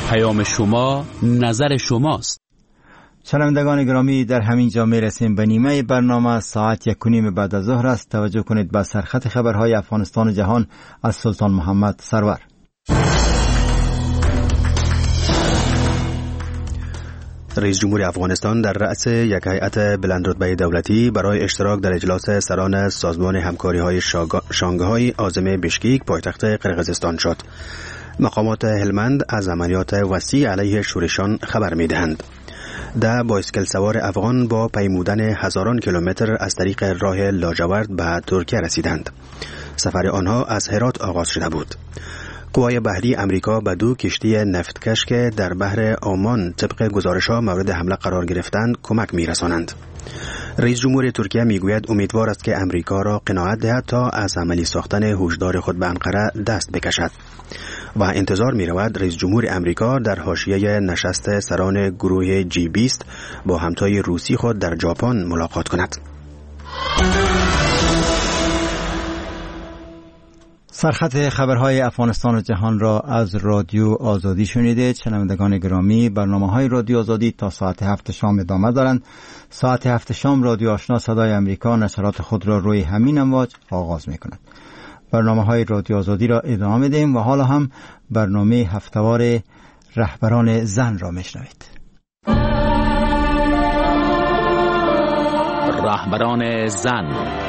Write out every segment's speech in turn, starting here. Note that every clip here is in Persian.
پیام شما نظر شماست. شنوندگان گرامی، در همین جا میرسیم به نیمه برنامه. ساعت 1:30 بعد از ظهر است. توجه کنید به سرخط خبرهای افغانستان و جهان از سلطان محمد سرور. رئیس جمهور افغانستان در رأس یک هیئت بلندرتبه دولتی برای اشتراک در اجلاس سران سازمان همکاری‌های شانگهای عاصمه بشکیک پایتخت قرقیزستان شد. مقامات هلمند از عملیات وسیع علیه شورشان خبر می‌دهند. 10 بایسکل سوار افغان با پیمودن هزاران کیلومتر از طریق راه لاجورد به ترکیه رسیدند. سفر آنها از هرات آغاز شده بود. قوای بحری امریکا به 2 کشتی نفتکش که در بحر عمان طبق گزارش‌ها مورد حمله قرار گرفتند کمک می‌رسانند. رئیس جمهور ترکیه میگوید امیدوار است که امریکا را قناعت دهد تا از عملی ساختن هشدار خود به انقره دست بکشد و انتظار می‌رود رئیس جمهور امریکا در حاشیه نشست سران گروه G20 با همتای روسی خود در ژاپن ملاقات کند. سرخط خبرهای افغانستان و جهان را از رادیو آزادی شنیدید. شنوندگان گرامی، برنامه‌های رادیو آزادی تا ساعت 7 شام ادامه دارند. ساعت 7 شام رادیو آشنا صدای امریکا نشرات خود را روی همین امواج آغاز می‌کند. برنامه‌های رادیو آزادی را ادامه می‌دهیم و حالا هم برنامه هفته‌وار رهبران زن را می‌شنوید. رهبران زن.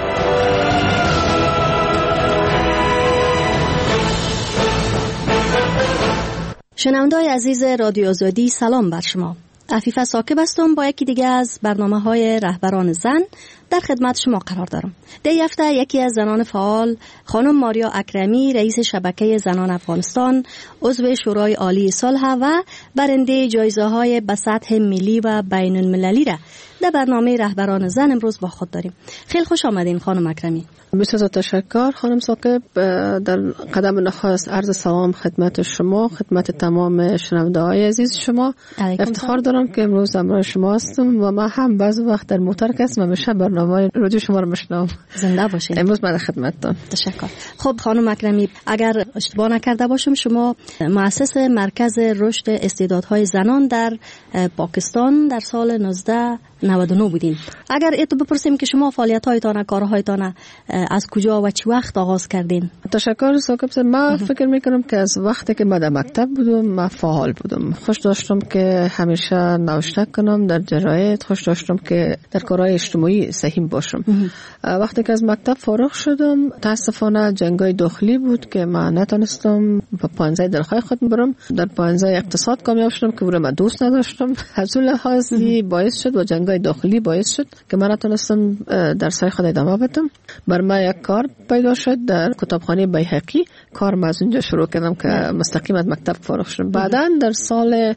شنونده‌های عزیز رادیو آزادی، سلام بر شما. عفیفه ثاقب هستم. با یکی دیگه از برنامه‌های رهبران زن در خدمت شما قرار دارم. در این هفته یکی از زنان فعال، خانم ماریا اکرمی، رئیس شبکه زنان افغانستان، عضو شورای عالی صلح و برنده جایزه‌های به سطح ملی و بین المللی را در برنامه رهبران زن امروز با خود داریم. خیلی خوش آمدین خانم اکرمی. بسیار تشکر خانم ثاقب. در قدم نخست عرض سلام خدمت شما، خدمت تمام شنونده‌های عزیز شما. افتخار دارم که امروز همراه شما هستم و من هم بعضی وقت در موتور هستم و همیشه برنامه رادیو شما رو میشنوم. زنده باشین. امروز من خدمتتون. تشکر. خب خانم اکرمی، اگر اشتباه نکرده باشم شما مؤسس مرکز رشد استعدادهای زنان در پاکستان در سال 1999 بودین. اگر اتو بپرسیم که شما فعالیت‌هایتان، کارهایتان از کجا و چه وقت آغاز کردین؟ تشکر ثاقب. من فکر میکنم که از وقتی که من در مکتب بودم من فعال بودم. خوش داشتم که همیشه نوشته کنم در جراید، خوش داشتم که در کارهای اجتماعی سهیم باشم. وقتی که از مکتب فارغ شدم متاسفانه جنگای داخلی بود که من نتونستم به پانزه درخواه خود برم. در پانزه اقتصاد کامیاب شدم که برم دوست نداشتم. از اون لحاظی باعث شد و جنگای داخلی باعث شد که من نتونستم درسای خود ادامه بدم. بر من یک کار پیدا شد در کتابخانه بیهقی. کار از اونجا شروع کردم که مستقیم از مکتب فارغ شدم. بعداً در سال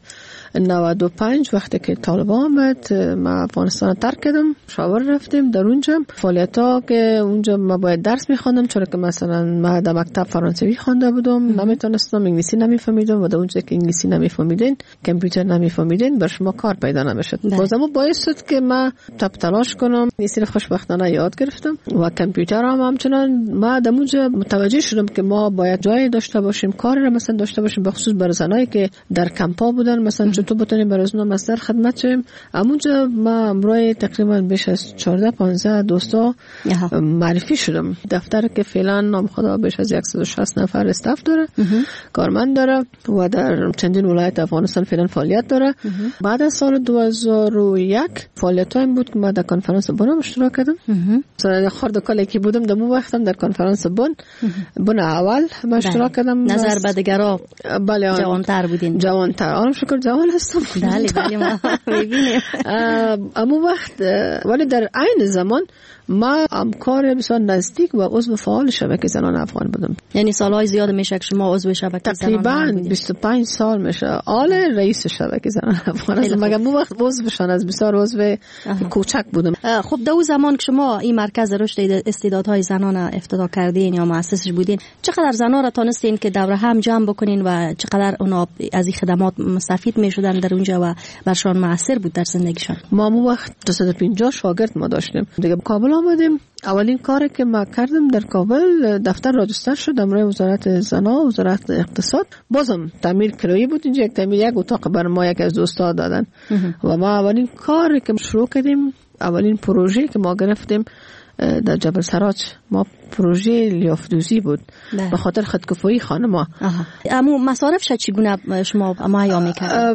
95 وقتی که طالبان آمد من افغانستان ترک کردم، شاور رفتیم. در اونجا فعالیت‌ها که اونجا ما باید درس می‌خواندم، چون که مثلا من در مکتب فرانسوی خوانده بودم، نمیتونستم، انگلیسی نمیفهمیدم و در اونجا که انگلیسی نمیفهمیدین، کامپیوتر نمیفهمیدین، بر شما کار پیدا نمیشد. بازم باعث شد که من تلاش کنم. انگلیسی خوشبختانه یاد گرفتم و کامپیوتر هم همچنان. ما در اونجا متوجه شدم که ما باید جای داشته باشیم، کاری را مثلا داشته باشیم، به خصوص برای زنایی که در کمپا بودن، مثلا چطور بتونیم برای اونها مصدر خدمت شیم. اونجا ما امروز تقریبا بیش از 14-15 دوستا معرفی شدم. دفتر که فعلا نام خدا بیش از 160 نفر استاف داره، کارمند داره و در چندین ولایت افغانستان فعلا فعالیت داره. بعد از سال 2001 فعالیت این بود که ما در کنفرانس بن اشتراک کردم. مثلا خرد کالی که بودم در مو وقتم در کنفرانس بن اول ما اشتراک کردم. نظر به دیگرا بله جوانتر بودین. جوانتر. آرام شکر جوان هستم. بله ما میبینیم. اما وقت ولی در عین زمان ما همکار بسیار نزدیک و عضو فعال شبکه زنان افغان بودم. یعنی سالهای زیاد میشه که شما عضو شبکه زنان افغان بودید؟ تقریبا 25 سال میشه. آل رئیس شبکه زنان افغان هستم. مگه مو وقت عضوشان از بسیار عضو کوچک بودم. خب در اون زمان که شما این مرکز رشد استعدادهای زنان افتتاح کردین یا مؤسسش بودین، چقدر زنان را تونستین که دوره هم جمع بکنین و چقدر اونا از این خدمات مستفید میشدن در اونجا و برشان موثر بود در زندگیشان؟ ما مو وقت 250 شاگرد ما داشتیم. دیگه کابل آمدیم اولین کاری که ما کردم در کابل دفتر راجستر شد امروی وزارت زنا وزارت اقتصاد. بازم تعمیر کرایی بود اینجا، یک تعمیر یک اتاق بر ما یک از دوستا دادن و ما اولین کاری که شروع کردیم، اولین پروژه که ما گرفتیم در جبل سراج، ما پروژه لیافدوزی بود به خاطر خودکفایی خانما. اما مصارف چگونه شما معیا می‌کرد؟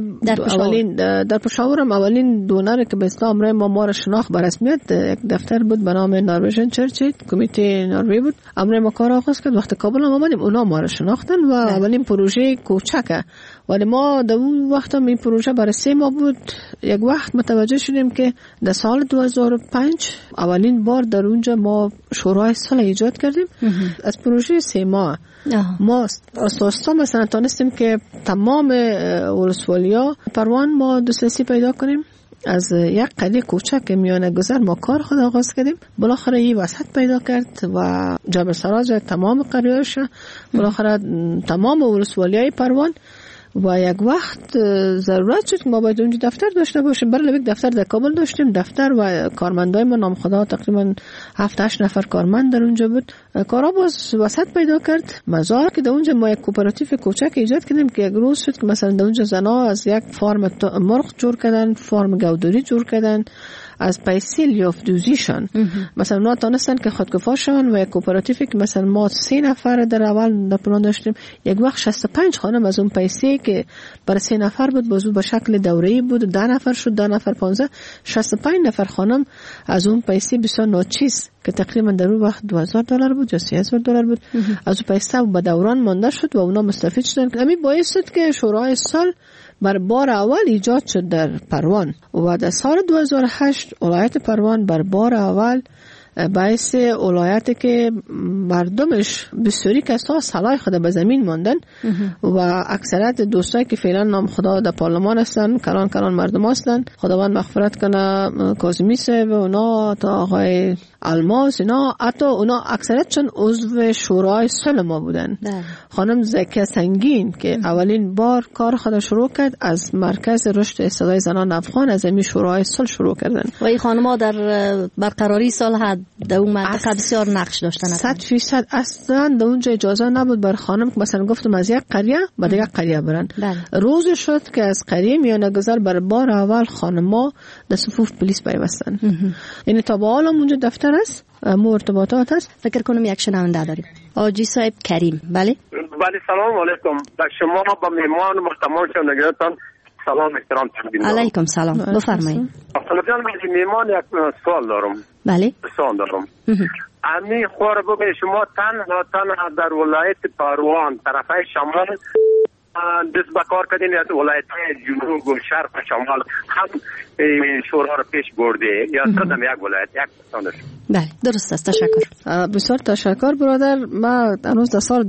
در پشاورم اولین دونر که به اسلام ما را شناخت به رسمیت یک دفتر بود به نام نروژن چرچ، کمیته نروژ بود. امر ما کار آغاز کرد. وقت کابل آمدیم اونا ما را شناختن و اولین پروژه کوچکه، ولی ما در اون وقت این پروژه برای 3 ماه بود. یک وقت متوجه شدیم که در سال 2005 اولین بار در اونجا ما شورای صلح ایجاد کردیم. از پروژه 3 ماه ما اساسا مثلا تانستیم که تمام ولسوالیا پروان ما دسترسی پیدا کنیم. از یک قریه کوچک میانه گذر ما کار خود آغاز کردیم. بالاخره این وسط پیدا کرد و جبل سراج تمام قریه‌اش، بالاخره تمام ولسوالیای پروان. و یک وقت ضرورت شد که ما باید اونجا دفتر داشته باشیم. برای یک دفتر در کابل داشتیم، دفتر و کارمندای ما نامخدا تقریبا 7-8 نفر کارمند در اونجا بود. کارا باز وسط پیدا کرد. مزار که در اونجا ما یک کوپراتیو کوچک ایجاد کردیم که یک روز شد که مثلا در اونجا زنا از یک فارم مرغ جور کردن، فارم گودوری جور کردن، از پیسه لیافدوزیشان مثلا اونا تانستن که خودکفا شون و یک کوپراتیو که مثلا ما 3 نفر در اول در پلان داشتیم، یک وقت 65 خانم از اون پیسه که برای 3 نفر بود بازو به شکل دوره‌ای بود، 10 نفر شد، 10 نفر 15، 65 نفر خانم از اون پیسه بسیار ناچیز که تقریبا در اون وقت $2000 بود یا $3000 بود از اون پیسه به دوران مانده شد و اونا مستفید شدن. همین باعث شد که شورای صلح بر بار اول ایجاد شد در پروان و در سال 2008 ولایت پروان بر بار اول باعث ولایتی که مردمش بسیاری کسا صلاح خود به زمین ماندن و اکثریت دوستایی که فعلا نام خدا در پارلمان هستن کلان مردم هستن، خداوند مغفرت کنه، کاظمی صاحب و اونا تا آقای الماس اینا، حتی اونا اکثریتشون عضو شورای صلح ما بودن. خانم زکیه سنگین که اولین بار کار خود شروع کرد از مرکز رشد استعداد زنان افغان از این شورای صلح شروع کردن و این خانم‌ها در برقراری صلح در اون منطقه بسیار نقش داشتن. 100% اصلا در اونجا اجازه نبود بر خانم که مثلا گفتم از یک قریه به دیگر قریه برن. روز شد که از قریه میانه گذر بر بار اول خانم‌ها در صفوف پلیس پیوستن. یعنی تا به حال اونجا دفتر است، ارتباطات است. فکر کنم یک شنونده داریم. آجی صاحب کریم. بله سلام علیکم. با شما با مهمان محترم شنوندگان سلام احترام تقدیم. علیکم سلام. بفرمایید. جان مهمان یک سوال دارم. بله. سوال دارم. امی خور بگه شما تنها در ولایت پروان طرفای شمال دست بکار کردین یا ولایت جنوب و شرق و شمال هم شورا رو پیش برده یا صدام یک ولایت یک سانش؟ بله درست است. تشکر. بسیار تشکر برادر. ما هنوز در سال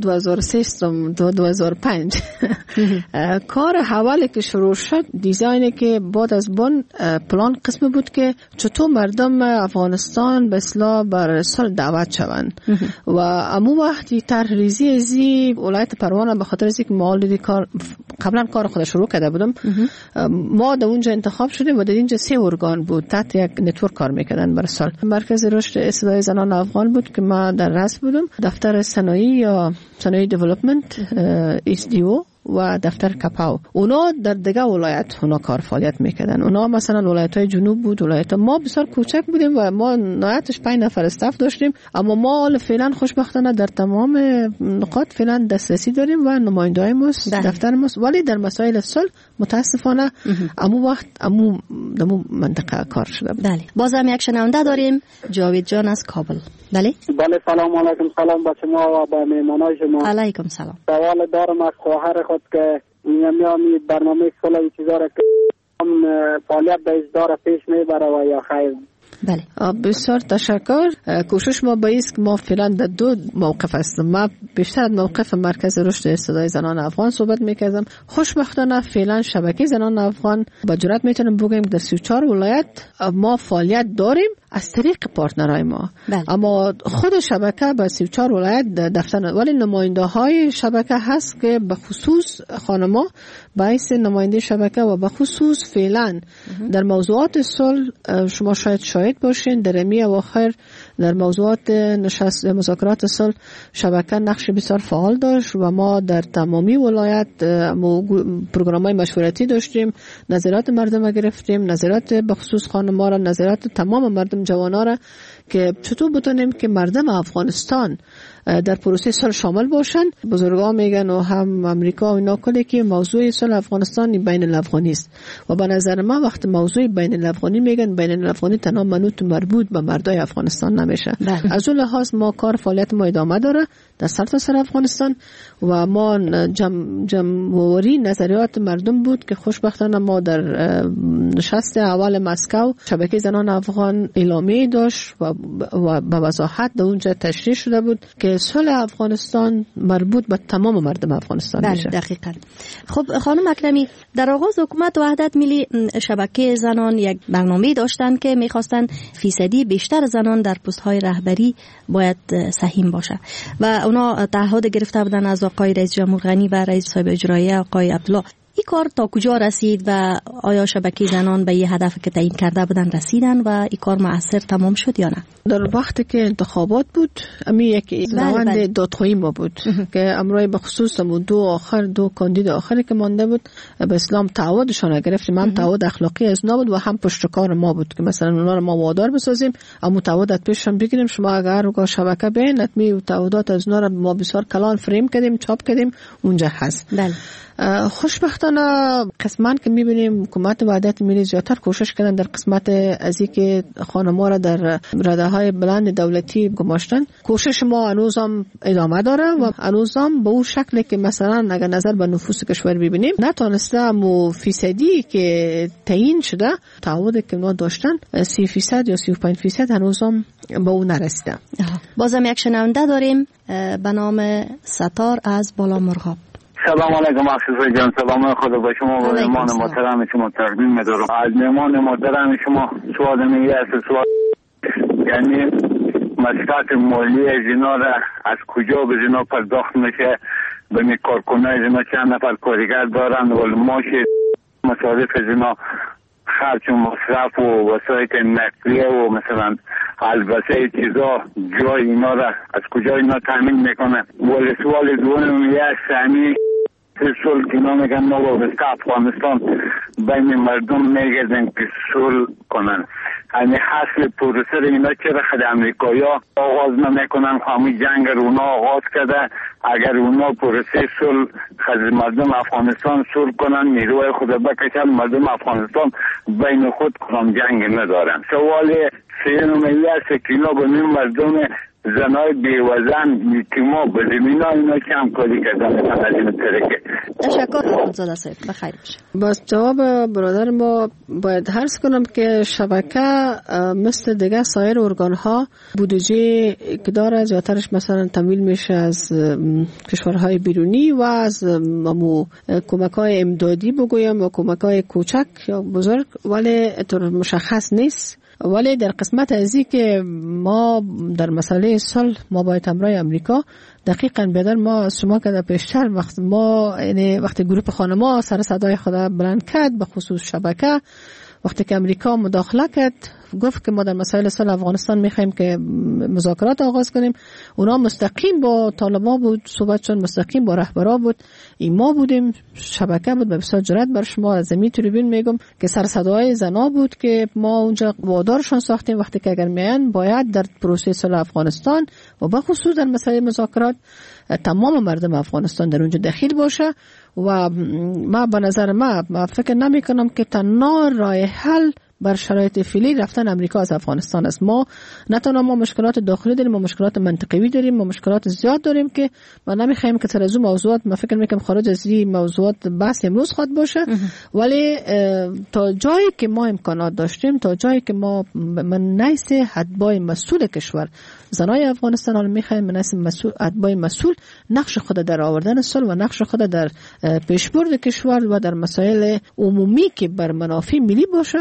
2005 کار حوالی که شروع شد دیزاینی که بعد از بن پلان قسم بود که چطور مردم افغانستان به اصلاح بر صلح دعوت شوند و امو وقتی طرحریزی ازی ولایت پروان به خاطر از اینکه ما قبلا کار خود شروع کرده بودم ما در اونجا انتخاب شدیم و در اینجا 3 ارگان بود تحت یک نتورک کار میکردن برای صلح. مرکز رشد استعداد زنان افغان بود که ما در رأس بودم، دفتر صنایع یا صنایع دیولپمنت SDO و دفتر کپاو. اونا در دیگه ولایت اونا کار فعالیت میکردن. اونا مثلا ولایت‌های جنوب بود، ولایت ما بسیار کوچک بودیم و ما نهایتش 5 نفر استاف داشتیم، اما ما فعلا خوشبختانه در تمام نقاط فعلا دسترسی داریم و نماینده‌های ما دفتر ما، ولی در مسائل صلح متاسفانه امو وقت امو منطقه کار شده بود. بله بازم یک شنونده داریم، جاوید جان از کابل. بله سلام علیکم. سلام با شما و با مهمانان شما. علیکم سلام. سوال دارم از خواهر خود که میامی برنامه صلح چیزا را که فعالیت به اصدار پیش میبره و یا خیر؟ بله بسیار تشکر. کوشش ما باید که ما فعلا در 2 موقف هستم. ما بیشتر موقف مرکز رشد استعداد زنان افغان صحبت میکردم. خوشبختانه فعلا شبکه زنان افغان با جرات میتونم بگم در 34 ولایت ما فعالیت داریم از طریق پارتنرای ما. اما خود شبکه به 34 ولایت دفتر ولی نماینده های شبکه هست که به خصوص خانما باعث نماینده شبکه و به خصوص فعلا در موضوعات صلح شما شاید باشین در امی اواخر در موضوعات نشست مذاکرات صلح شبکه نقش بسیار فعال داشت و ما در تمامی ولایت پروگرام‌های مشورتی داشتیم، نظرات مردم گرفتیم، نظرات بخصوص خانم‌ها را، نظرات تمام مردم جوان‌ها را که چطور بتونیم که مردم افغانستان در پروسه صلح شامل باشن. بزرگان میگن و هم امریکا و اینا کلی که موضوع صلح افغانستان بین الافغانی است و به نظر من وقت موضوع بین الافغانی میگن، بین الافغانی تنها منوط مربوط به مردای افغانستان نمیشه. از اون لحاظ ما کار فعالیت ما ادامه داره در سرتاسر افغانستان و ما جمع‌آوری نظریات مردم بود که خوشبختانه ما در نشست اول مسکو شبکه زنان افغان اعلامیه داشت و به وضاحت در اونجا تشریح شده بود که صلح افغانستان مربوط به تمام مردم افغانستان میشه. دقیقاً. خب خانم اکرمی، در آغاز حکومت وحدت ملی شبکه زنان یک برنامه داشتن که میخواستن فیصدی بیشتر زنان در پست های رهبری باید سهیم باشه و اونا تعهد گرفته بودن از آقای رئیس جمهور غنی و رئیس صاحب اجرایه آقای عبدالله. این کار تا کجا رسید و آیا شبکه زنان به یه هدف که تعیین کرده بودن رسیدن و این کار مؤثر تمام شد یا نه؟ در وقتی که انتخابات بود امی یک روند دادخواهی ما بود که امروز به خصوص دو کاندید آخری که مانده بود به اسلام تعهدشان گرفتیم، هم تعهد اخلاقی از اونا بود و هم پشتکار ما بود که مثلا اونا رو ما وادار بسازیم اما تعهدات پیششون بگیریم. شما اگر رو شبکه بین اتمی تعهدات از اونا رو ما بسیار کلان فریم کردیم، چاپ کردیم، اونجا هست. بله. خوشبختانه قسمت که میبینیم حکومت وحدت ملی زیادتر کوشش کردن در قسمت از اینکه خانم‌ها را در رده‌های بلند دولتی گماشتن. کوشش ما هنوزم ادامه داره و هنوزم به اون شکلی که مثلا اگر نظر به نفوس کشور ببینیم نتونسته اما فیصدی که تعیین شده تعهدی که ما داشتن 30% یا 35% هنوزم به اون نرسیده. بازم یک شنونده داریم به نام ستار از بالا مرغاب. سلام علیکم افسوس جان، سلام خدا با شما و مهمان محترم شما تقدیم می‌دارم. از مهمان محترم شما سوال سوال یعنی مسکات مالی زنا را از کجا به زنا پرداخت میشه، به می کارکنای زنا چند نفر کارگر دارن و ماش مصارف زنا خرج و مصرف و وسایل نقلیه و مثلا البته چیزا جای اینا را از کجا اینا تامین میکنه. ولی سوال دوم یه سمی صلح که اینا میگن ما وابسته افغانستان بین مردم میگردن که صلح کنن، یعنی حاصل پروسه اینا چرا خود امریکایا آغاز نمیکنن؟ همین جنگ رو اونا آغاز کرده، اگر اونا پروسه صلح خود مردم افغانستان صلح کنن نیروی خود بکشن، مردم افغانستان بین خود کدام جنگ ندارن. سوال سیوم است که اینا به مردم زنای بیوزن میتیما به زمینا اینا کم کاری کردن از این طریقه. تشکر زاده صاحب، بخیر باشه. باز جواب برادر ما باید عرض کنم که شبکه مثل دیگه سایر ارگان‌ها بودجه که داره زیادترش مثلا تمویل میشه از کشورهای بیرونی و از کمک‌های امدادی بگویم و کمک‌های کوچک یا بزرگ، ولی طور مشخص نیست. ولی در قسمت ازی که ما در مسئله صلح ما باید همراه امریکا دقیقاً بدر ما شما که در پیشتر وقت ما یعنی وقتی گروه خانم‌ها سر صدای خود بلند کرد به خصوص شبکه، وقتی که امریکا مداخله کرد گفت که ما در مسائل صلح افغانستان میخوایم که مذاکرات آغاز کنیم، اونا مستقیم با طالبان بود صحبتشون، مستقیم با رهبرا بود، این ما بودیم، شبکه بود. به بسیار جرأت بر شما از زمین تریبون میگم که سر صدای زنا بود که ما اونجا وادارشون ساختیم وقتی که اگر میان باید در پروسه صلح افغانستان و به خصوص در مسائل مذاکرات تمام مردم افغانستان در اونجا دخیل باشه. و ما به نظر ما فکر نمی کنم که تنها راه حل بر شرایط فعلی رفتن امریکا از افغانستان است. ما نه تنها ما مشکلات داخلی داریم، ما مشکلات منطقوی داریم، ما مشکلات زیاد داریم که ما نمیخوایم که ترازو موضوعات ما فکر میکنم خارج از این موضوعات بحث امروز خواد باشه. ولی تا جایی که ما امکانات داشتیم، تا جایی که ما من نیست حدبای مسئول کشور زنای افغانستان حالا میخوایم مناسب مسئول حدبای مسئول نقش خود در آوردن صلح و نقش خود در پیشبرد کشور و در مسائل عمومی که بر منافع ملی باشه ما میخوایم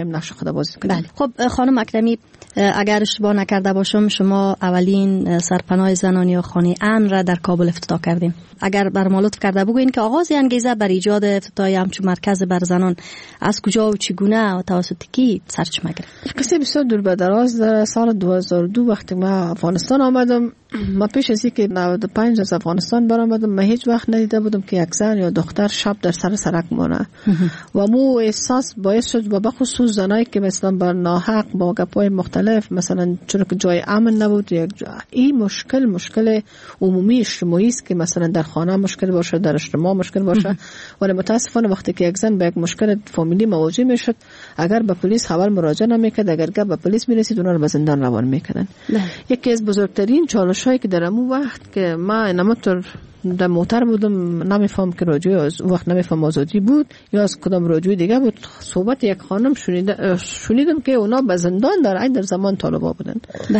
بتوایم نقش خود بازی کنیم. بله. خب خانم اکرمی، اگر اشتباه نکرده باشم شما اولین سرپناه زنان یا خانه امن را در کابل افتتاح کردین. اگر بر ما لطف کرده بگوین که آغاز انگیزه بر ایجاد افتتاح همچون مرکز بر زنان از کجا و چگونه و توسط کی سرچشمه گرفت؟ قصه بسیار دور به دراز. در سال 2002 وقتی ما افغانستان آمدم، ما پیش از اینکه 95 از افغانستان برآمدم، ما هیچ وقت ندیده بودم که یک زن یا دختر شب در سر سرک مونه و مو احساس باعث شد و بخصوص زنایی که مثلا بر ناحق با گپای مختلف، مثلا چون که جای امن نبود، این مشکل عمومی اجتماعی است که مثلا در خانه مشکل باشه، در اجتماع مشکل باشه. ولی متاسفانه وقتی که یک زن به یک مشکل فامیلی مواجه میشد، اگر به پلیس خبر مراجعه نمیکرد، اگر گپ به پلیس میرسید، اونها رو به زندان روان میکردن. یکی از بزرگترین چالش‌هایی که در اون وقت که ما نمطور در موتر بودم، نمیفهم که رادیو از وقت نمیفهم آزادی بود یا از کدام رادیو دیگه بود، صحبت یک خانم شنیدم که اونا به زندان در زمان طالبا بودن.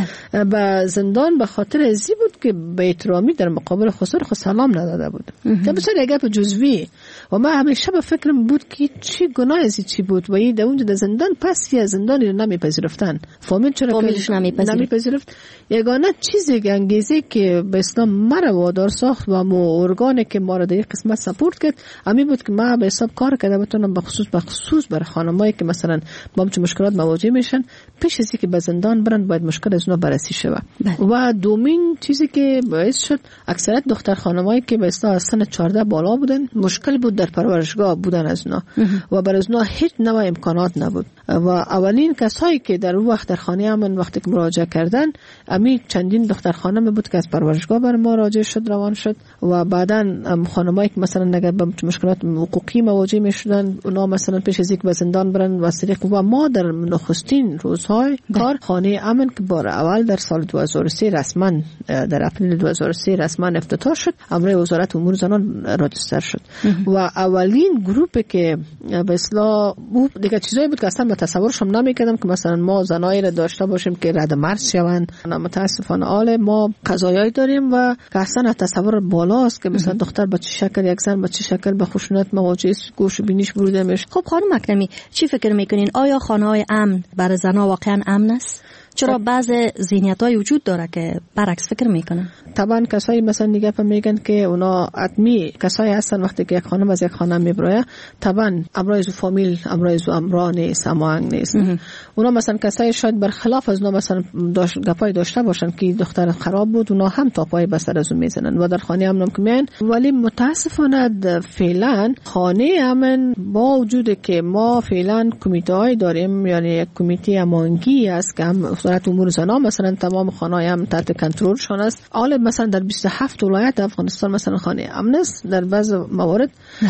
به زندان به خاطر ازی بود که به احترامی در مقابل خسر خود سلام نداده بود. که بسیار یک گپ جزوی و ما همیشه به فکرم بود که چی گناه ازی چی بود و این در اونجا در زندان پس یا زندانی رو نمیپذیرفتن. فامیل چرا نمیپذیرفت؟ یگانه چیزی که انگیزه که به اسلام مرا وادار ساخت و ارگانی که ما را در این قسمت سپورت کرد امی بود که ما به حساب کار کرده بتونم به خصوص برای خانمایی که مثلا با همچون مشکلات مواجه میشن، پیش از اینکه به زندان برن باید مشکل از اونا بررسی شود. و دومین چیزی که باعث شد اکثریت دختر خانمایی که به اصطلاح سن 14 بالا بودن، مشکل بود در پرورشگاه بودن از اونا و برای اونا هیچ نوع امکانات نبود. و اولین کسایی که در اون وقت در خانه امن وقتی که مراجعه کردن، امی چندین دختر خانم بود که از پرورشگاه بر ما راجع شد، روان شد. و بعداً خانمایی که مثلا نگه به مشکلات حقوقی مواجه میشدن، اونا مثلا پیش از اینکه به زندان برن و سریق. و ما در نخستین روزهای کار خانه امن که بار اول در سال 2003 رسما در اپریل 2003 رسما افتتاح شد، امر وزارت امور زنان راجستر شد و اولین گروپی که به اصطلاح دیگه چیزایی بود که اصلا تصورش هم نمی‌کردم که مثلا ما زنایی را داشته باشیم که رد مرز شوند. متاسفانه حال ما قضایایی داریم و که اصلا تصور بالاست که مثلا دختر با چه شکل، یک زن با چه شکل به خشونت مواجه است، گوش و بینیش بریده میشه. خب خانم اکرمی، چی فکر میکنین؟ آیا خانه‌های امن برای زن‌ها واقعا امن است؟ چرا بعض ذهنیت‌های وجود داره که برعکس فکر میکنن؟ طبعا کسایی مثلا دیگه میگن که اونا حتمی کسایی هستن وقتی که یک خانم از یک خانه میبره، طبعا امرایز فامیل امرایز امران سماهنگ نیست. اونا مثلا کسایی شاید برخلاف از اونا مثلا گپای داشته باشن که دختر خراب بود، اونا هم تاپای بسر از اون میزنن و در خانه امن که میان. ولی متاسفانه فعلا خانه امن با وجود که ما فعلا کمیته داریم، یعنی یک کمیته امانگی است که هم وزارت امور زنان مثلا تمام خانه‌های امن تحت کنترلشان است. حالا مثلا در 27 ولایت افغانستان مثلا خانه امن است در بعض موارد.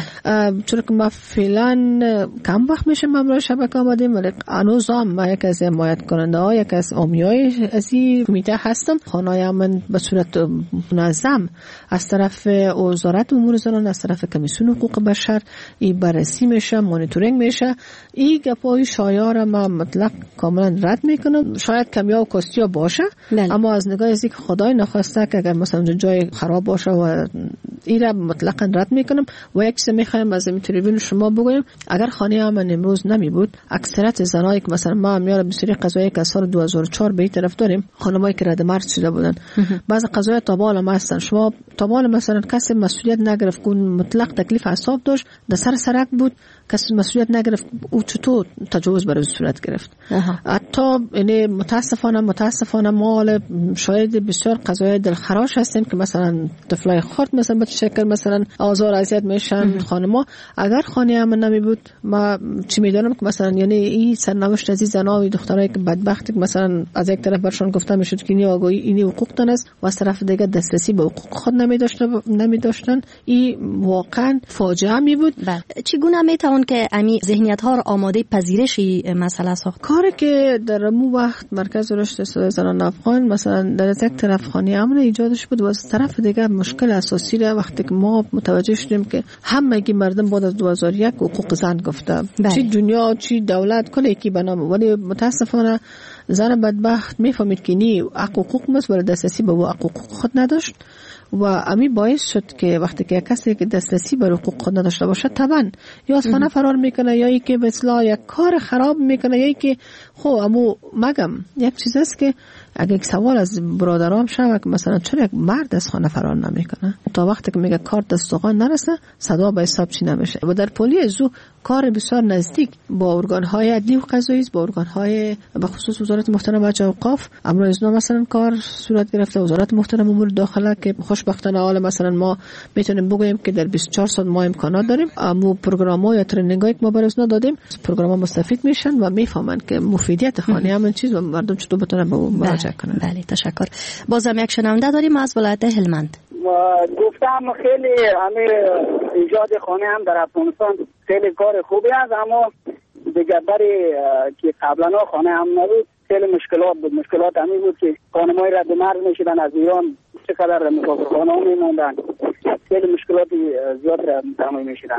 چون که ما فعلا کم وقت میشه مملو شبکه آمدیم، ولی هنوز ما یک از حمایت کننده ها، یک از حامیای از این کمیته هستم. خانه‌های امن به صورت منظم از طرف وزارت امور زنان، از طرف کمیسیون حقوق بشر این بررسی میشه، مانیتورینگ میشه. این گپای شایعه ما مطلق کاملا رد میکنم. شاید کمیا و کاستیا باشه، اما از نگاه از اینکه خدای نخواسته که اگر مثلا جای خراب باشه و این را مطلقاً رد میکنم. و یک چیز میخوایم از این تریبون شما بگویم، اگر خانه امن امروز نمی بود، اکثریت زنایی که مثلا ما میاره بسیاری قضایی که از سال 2004 به این طرف داریم، خانمایی که رد مرز شده بودن، بعض قضایا تابال هم هستن. شما تابال مثلا کسی مسئولیت نگرفت، کن مطلق تکلیف حساب داشت، در سر سرک بود، کسی مسئولیت نگرفت، او چطور تجاوز بر صورت گرفت. حتی یعنی متاسفانه ما شاید بسیار قضایا دلخراش هستیم که مثلا طفلای خرد مثلا به شکل مثلا آزار اذیت میشن خانم‌ها. اگر خانه امن نمی بود، ما چی میدونم که مثلا یعنی این سرنوشت از زن‌ها و دخترایی که بدبختی که مثلا از یک طرف برشون گفته میشد که این آگاهی اینی حقوقتون است و از طرف دیگه دسترسی به حقوق خود نمی داشتن، این واقعا فاجعه می بود. چگونه میتوان که امی ذهنیت‌ها را آماده پذیرش مسئله ساخت؟ کاری که در مو وقت مرکز رشد زنان افغان مثلا در یک طرف خانه امن ایجادش بود و از طرف دیگه مشکل اساسی را وقتی که ما متوجه شدیم که همگی مردم بعد از 2001 حقوق زن گفته، چی دنیا چی دولت کلی کی بنام، ولی متاسفانه زن بدبخت میفهمید که نی حقوق مست ولی دسترسی به حقوق خود نداشت و امی باعث شد که وقتی که کسی که دسترسی به حقوق خود نداشته باشه طبعا یا از خانه فرار میکنه یا ای که به اصطلاح یک کار خراب میکنه یا ای که امو مگم یک چیز است که اگه یک سوال از برادرام شود که مثلا چرا یک مرد از خانه فرار نمیکنه تا وقتی که میگه کار دستوغان نرسه صدا به حساب چی نمیشه و در پلیس زو کار بسیار نزدیک با ارگان‌های عدلی و قضایی با ارگان‌های به خصوص وزارت محترم وجه اوقاف امروز ازنا مثلا کار صورت گرفته وزارت محترم امور داخله که خوشبختانه حالا مثلا ما میتونیم بگوییم که در 24 ساعت ما امکانات داریم امو پروگرام‌ها یا ترنینگ‌هایی که ما برای ازنا دادیم پروگرام‌ها مستفید میشن و میفهمن که مفیدیت خانه همین چیز و مردم چطور بتونن به مراجعه کنن. بله تشکر. بازم یک شنونده داریم از ولایت هلمند. گفتم خیلی همه ایجاد خانه هم در افغانستان خیلی کار خوبی است اما دیگه برای که قبلا خانه هم نبود خیلی مشکلات بود. مشکلات همین بود که خانم‌های رد مرز میشدن از ایران چقدر مسافرخانه ها میموندن خیلی مشکلات زیاد تحمل میشدن.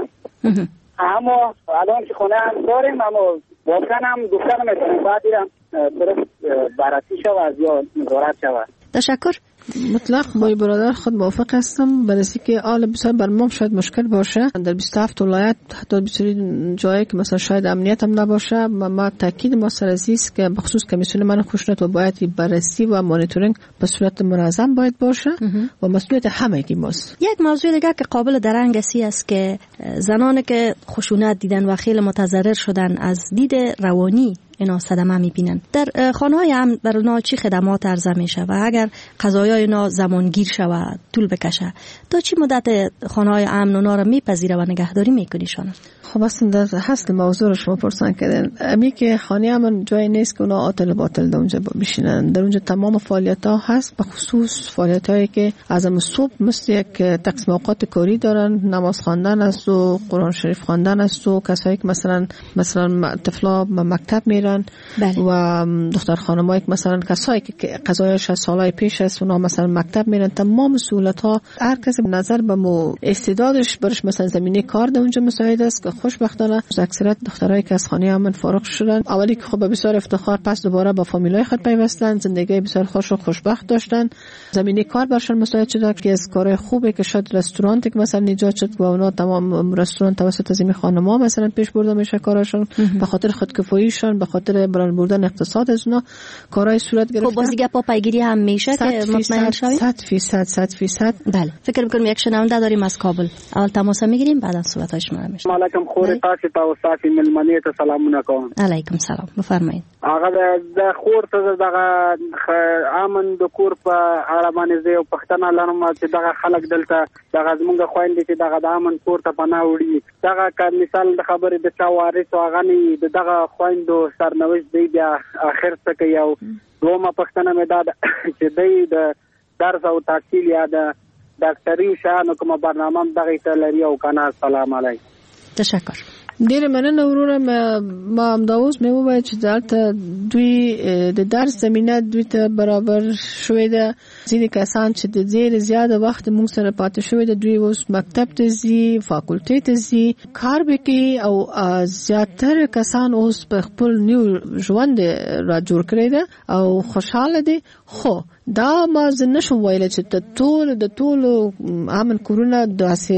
اما الان که خانه هم داریم اما واقعا هم گفتن میتونیم بعد دیرم درست بررسی شود یا نظارت شود. تشکر. مطلق با برادر خود موافق هستم برای که آل بسیار بر ما شاید مشکل باشه در 27 ولایت حتی بسیاری جایی که مثلا شاید امنیت هم نباشه و ما تاکید ما سر عزیز که بخصوص کمیسیون من خشونت و باید بررسی و مانیتورینگ به صورت منظم باید باشه و مسئولیت همگی ماست. یک موضوع دیگه که قابل درنگ است که زنانی که خشونت دیدن و خیلی متضرر شدن از دید روانی اینا صدمه میبینن در خانه‌های امن بر اونا چی خدمات عرضه میشه و اگر قضایای اینا زمانگیر شود طول بکشه تا چی مدت خانه‌های امن اونا رو میپذیره و نگهداری میکنیشون؟ خب اصلا در حسن موضوع رو شما پرسان کردین امی که خانه امن جای نیست که اونا عاطل باطل در اونجا بشینن در اونجا تمام فعالیت ها هست به خصوص فعالیت هایی که از صبح مثل یک تقسیم اوقات کاری دارن نماز خواندن است و قرآن شریف خواندن است و کسایی که مثلا طفلا مکتب میرن بله. و دختر خانمایی که مثلا کسایی که قضایش از سالهای پیش است اونا مثلا مکتب میرن تمام سهولت ها هر کسی به نظر به استعدادش برش مثلا زمینه کار در اونجا مساعد است که خوشبختانه اکثریت دخترایی که از خانه امن فارغ شدن اولی که خب بسیار افتخار پس دوباره با فامیلای خود پیوستن زندگی بسیار خوش و خوشبخت داشتن زمینه کار برشون مساعد شده که از کارهای خوبه که شاید رستورانتی که مثلا ایجاد شد و اونا تمام رستوران توسط زمین خانم‌ها مثلا پیش برده میشه کارشون به خاطر خودکفاییشون به خاطر بران بردن اقتصاد از اونا کارهای صورت گرفته. خب باز دیگه پاپایگیری هم میشه که مطمئن شوید 100%. بله فکر می‌کنم یک شنونده داریم از کابل اول تماس میگیریم بعد از صحبت های شما رو میشنویم. علیکم خور تاسو ته وسافي ملمنې ته سلامونه کوم. علیکم سلام بفرمایید. هغه د خور ته دغه امن د کور په اړه باندې زه یو پښتنه لرم چې دغه خلک دلته دغه زمونږ خويندې چې دغه د امن کور ته پناه وړي دغه مثال د خبرې د چا وارث او غني دغه خويندو سرنوشت دی بیا اخر څه کوي او دومره پښتنه مې دا چې دی د درس او تحصیل یا د ډاکټري شانو کومه برنامه دغه ته لري او کنه. سلام علیکم. تشکر. ډیر مننه وروره ما امداوز مې وویل چې دلته دوی د درس زمینه دوی ته برابر شوې ده ځینې کسان چې د ډیر زیاده وخت موږ سره پاتې شوې ده دوی اوس مکتب ته ځي فاکولټي ته ځي کار وکړي او زیاتره کسان اوس په خپل نیو ژوند را جوړ کړی ده او خوشاله دي. خو دا ما نشم ویل چې د ټول امن کورونه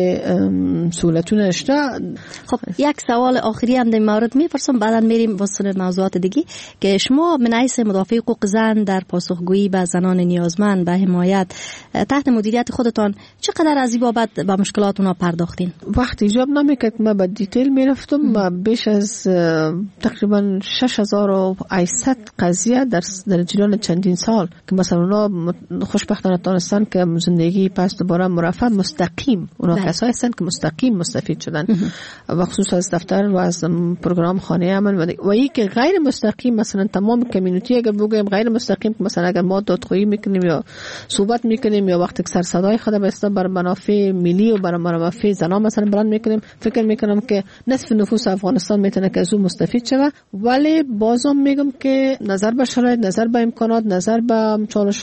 داسې سهولتونه شته. خب یک سوال آخری هم در مورد میپرسم بعدا میریم واسه موضوعات دیگه که شما من حیث مدافع حقوق زن در پاسخگویی به زنان نیازمند به حمایت تحت مدیریت خودتان چقدر از این بابت به مشکلات اونا پرداختین؟ وقتی ایجاب نمیکرد ما به دیتیل میرفتم و بیش از تقریبا 6800 قضیه در جریان چندین سال که مثلا اونا خوشبختانه تانستن که زندگی پس دوباره مرفع مستقیم اونا کسایی هستن که مستقیم مستفید شدن و خصوصا از دفتر و از پروگرام خانه امن و این که غیر مستقیم مثلا تمام کمیونیتی اگر بگویم غیر مستقیم مثلا اگر ما دادخواهی میکنیم یا صحبت میکنیم یا وقتی سر صدای خود بسته بر منافع ملی و بر منافع زنان مثلا بلند میکنیم فکر میکنم که نصف نفوس افغانستان میتونه که از اون مستفید شود. ولی بازم میگم که نظر به شرایط نظر به امکانات نظر به چالش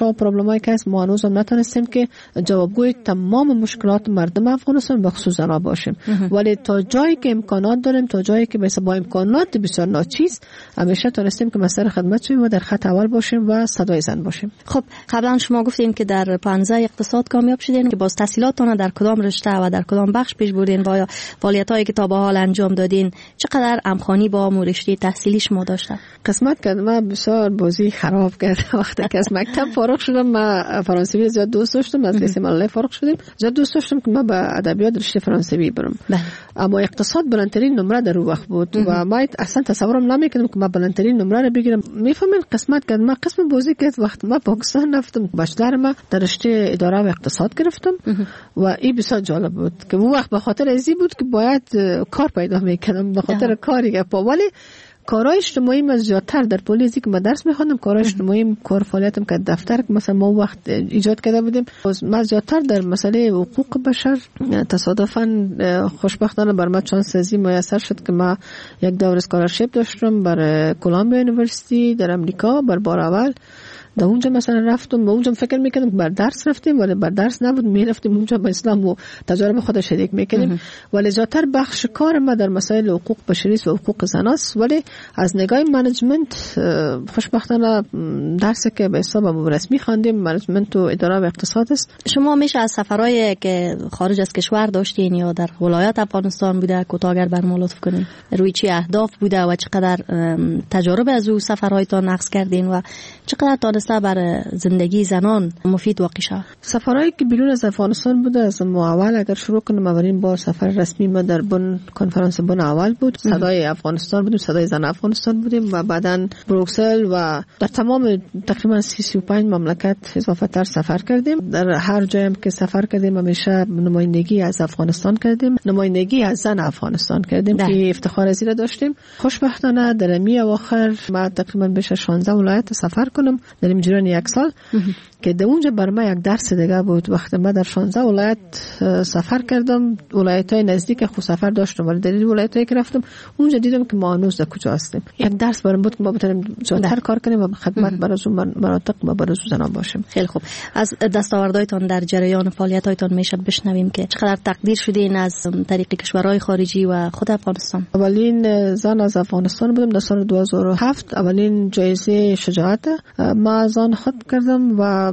چالش‌ها و پروبلمایی که هست ما هنوز هم نتونستیم که جوابگوی تمام مشکلات مردم افغانستان به خصوص زنان باشیم. ولی تا جایی که امکانات داریم، تا جایی که با امکانات بسیار ناچیز، همیشه تونستیم که مسئله خدمت شویم و در خط اول باشیم و صدای زن باشیم. خب قبلا شما گفتیم که در پانزه اقتصاد کامیاب شدین، که باز تحصیلاتتون در کدام رشته و در کدام بخش پیش بردین و یا فعالیتایی که تا به حال انجام دادین چقدر همخوانی با رشته تحصیلی شما داشته؟ قسمت کردم من بسیار بازی خراب کردم. وقتی که از مکتب فارغ شدم من فرانسوی زیاد دوست داشتم، از لیسه ملل فارغ شدیم زیاد دوست داشتم که من به ادبیات رشته فرانسوی برم. اما اقتصاد بلندترین نمره در اون وقت بود و من اصلا تصورم نمی‌کردم که من بلندترین نمره رو بگیرم. میفهمین قسمت کردم. من قسم بازی که وقت من پاکستان رفتم بچلر من در رشته اداره و اقتصاد گرفتم و این بسیار جالب بود که اون وقت به خاطر ازی بود که باید کار پیدا می‌کردم، به خاطر کاری که ولی کارهای اجتماعی من زیادتر در پلیسی که من درس می‌خوندم، کارهای اجتماعی کار فعالیتم که دفتر که مثلا ما وقت ایجاد کرده بودیم، من زیادتر در مسئله حقوق بشر. تصادفاً خوشبختانه بر من چانس ازی میسر شد که من یک دور اسکالرشیپ داشتم بر کلمبیا یونیورسیتی در امریکا بر بار اول. در اونجا مثلا رفتم و اونجا فکر میکردم بر درس رفتیم ولی بر درس نبود، میرفتیم اونجا با اسلام و تجارب خود شریک میکردیم. ولی زیادتر بخش کار ما در مسائل حقوق بشری و حقوق زن است. ولی از نگاه منیجمنت خوشبختانه درسی که به حساب رسمی خواندیم منیجمنت و اداره و اقتصاد است. شما میشه از سفرهای که خارج از کشور داشتین یا در ولایات افغانستان بوده کوتاه اگر برام لطف کنین، روی چی اهداف بوده و چقدر تجارب از اون سفرهایتان نقص کردین و چقدر برای زندگی زنان مفید واقع شد؟ سفرهایی که بیرون از افغانستان بوده از ما اول اگر شروع کنم اولین بار سفر رسمی ما در بن کنفرانس بن اول بود. صدای افغانستان بودیم، صدای زن افغانستان بودیم و بعداً بروکسل و در تمام تقریبا 35 مملکت اضافه تر سفر کردیم. در هر جایی که سفر کردیم همیشه نمایندگی از افغانستان کردیم، نمایندگی از زن افغانستان کردیم که افتخار از این داشتیم. خوشبختانه در می اواخر ما تقریبا بیش از 16 ولایت سفر کنم در جریان یک سال که در اونجا بر من یک درس دیگه بود. وقتی من در 16 ولایت سفر کردم، ولایت‌های نزدیک خود سفر داشتم ولی در این ولایت‌هایی که رفتم اونجا دیدم که ما هنوز در کجا هستیم. یک درس برام بود که ما بتونیم زیادتر کار کنیم و خدمت برای مناطق و برای زنان باشیم. خیلی خوب. از دستاوردهایتان در جریان فعالیت‌هایتان میشه بشنویم که چقدر تقدیر شدین از طریق کشورهای خارجی و خود افغانستان؟ اولین زن از افغانستان بودم در سال 2007. اولین جایزه شجاعت ما از آن خود کردم و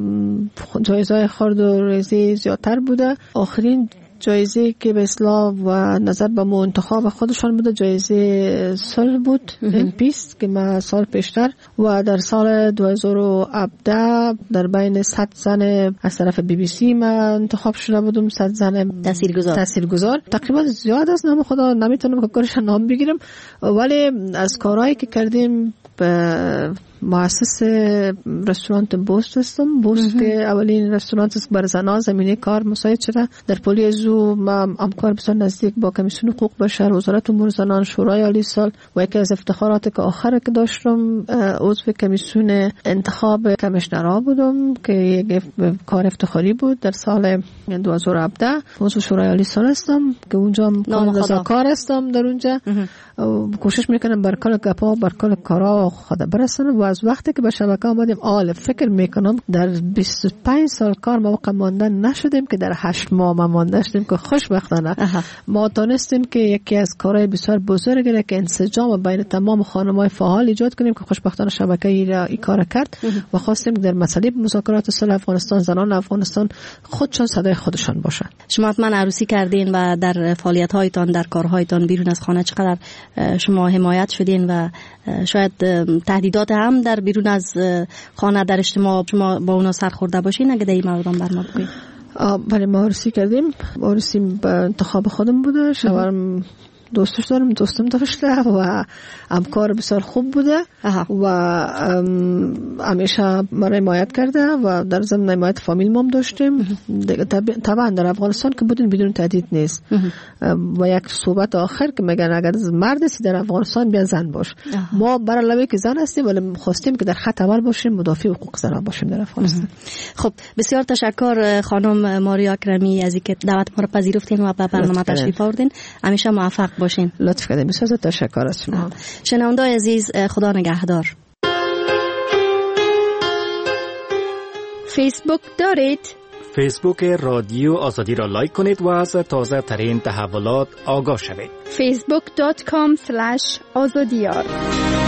جایزه خرد و ریزی زیادتر بوده. آخرین جایزه که به اصلاح و نظر به انتخاب خودشان بوده جایزه صلح بود پیست که ما سال پیشتر و در سال 2017 در بین 100 زن از طرف BBC ما انتخاب شده بودم. 100 زن تاثیرگذار تقریبا زیاد است، نام خدا نمیتونم که کارش نام بگیرم ولی از کارهایی که کردیم مؤسس رستوران بوست هستم. بوست که اولین رستوران است بر زنان زمینه کار مساعد شده. در پلیزو ما همکار بسیار نزدیک با کمیسیون حقوق بشر، وزارت امور زنان، شورای عالی سال و یکی از افتخارات که آخر که داشتم عضو کمیسیون انتخاب کمیشنرها بودم که یک کار افتخاری بود. در سال 2017 عضو شورای عالی سال هستم که اونجا کار هستم. در اونجا کوشش میکنم بر کل گپا بر کل کارا خود برسونم و از وقتی که به شبکه آمدیم فکر میکنم در 25 سال کار ما ماندن نشدیم که در 8 ماه ما مانده شدیم که خوشبختانه ما تونستیم که یکی از کارهای بسیار بزرگی که انسجام بین تمام خانم‌های فعال ایجاد کنیم که خوشبختانه شبکه این کار کرد و خواستیم در مسئله مذاکرات صلح افغانستان زنان افغانستان خودشان صدای خودشان باشن. شما حتما عروسی کردین و در فعالیت‌هایتان در کارهایتان بیرون از خانه چقدر شما حمایت شدین و شاید تهدیدات هم در بیرون از خانه در اجتماع شما با اونا سرخورده باشین اگه در این موردم برنامه بگویید؟ بله ما عروسی کردیم. عروسی به انتخاب خودم بوده. شوهرم دوستش دارم، دوستم داشته و همکار بسیار خوب بوده و همیشه مرا حمایت کرده و در ضمن حمایت فامیل ما داشتیم. طبعا در افغانستان که بودین بدون تهدید نیست و یک صحبت آخر که میگن اگر مرد هستی در افغانستان بیا زن باش. ما برای علاوه که زن هستیم ولی خواستیم که در خط اول باشیم، مدافع حقوق زنان باشیم در افغانستان. خب بسیار تشکر خانم ماریا اکرمی از اینکه دعوت ما را پذیرفتین و به برنامه تشریف آوردین. همیشه موفق باشین. لطف کردین. بسیار تشکر از شما. شنونده‌های عزیز خدا نگهدار. فیسبوک دارید؟ فیسبوک رادیو آزادی را لایک کنید و از تازه ترین تحولات آگاه شوید. facebook.com/azadiyar